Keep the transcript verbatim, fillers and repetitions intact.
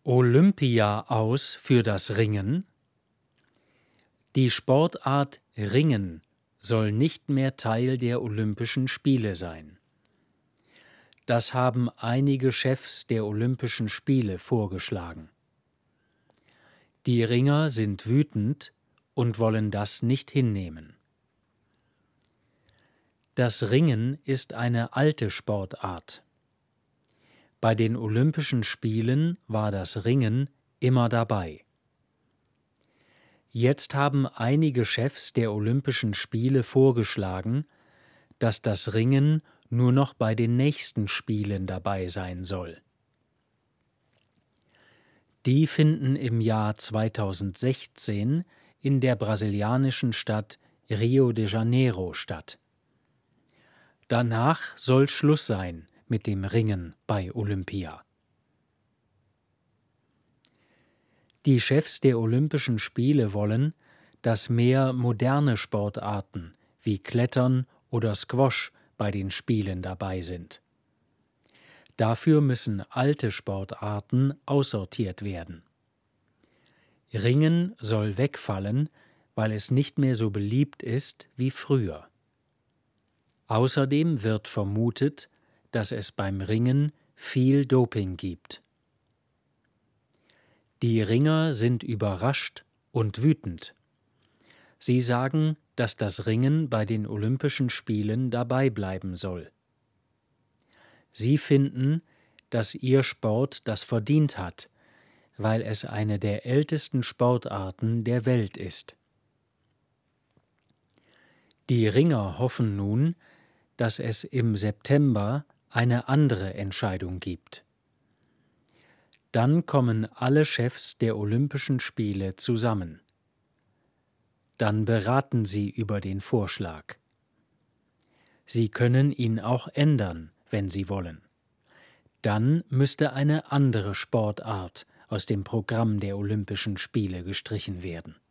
Olympia aus für das Ringen? Die Sportart Ringen soll nicht mehr Teil der Olympischen Spiele sein. Das haben einige Chefs der Olympischen Spiele vorgeschlagen. Die Ringer sind wütend und wollen das nicht hinnehmen. Das Ringen ist eine alte Sportart. Bei den Olympischen Spielen war das Ringen immer dabei. Jetzt haben einige Chefs der Olympischen Spiele vorgeschlagen, dass das Ringen nur noch bei den nächsten Spielen dabei sein soll. Die finden im Jahr zweitausendsechzehn in der brasilianischen Stadt Rio de Janeiro statt. Danach soll Schluss sein mit dem Ringen bei Olympia. Die Chefs der Olympischen Spiele wollen, dass mehr moderne Sportarten wie Klettern oder Squash bei den Spielen dabei sind. Dafür müssen alte Sportarten aussortiert werden. Ringen soll wegfallen, weil es nicht mehr so beliebt ist wie früher. Außerdem wird vermutet, dass es beim Ringen viel Doping gibt. Die Ringer sind überrascht und wütend. Sie sagen, dass das Ringen bei den Olympischen Spielen dabei bleiben soll. Sie finden, dass ihr Sport das verdient hat, weil es eine der ältesten Sportarten der Welt ist. Die Ringer hoffen nun, dass es im September eine andere Entscheidung gibt. Dann kommen alle Chefs der Olympischen Spiele zusammen. Dann beraten sie über den Vorschlag. Sie können ihn auch ändern, wenn sie wollen. Dann müsste eine andere Sportart aus dem Programm der Olympischen Spiele gestrichen werden.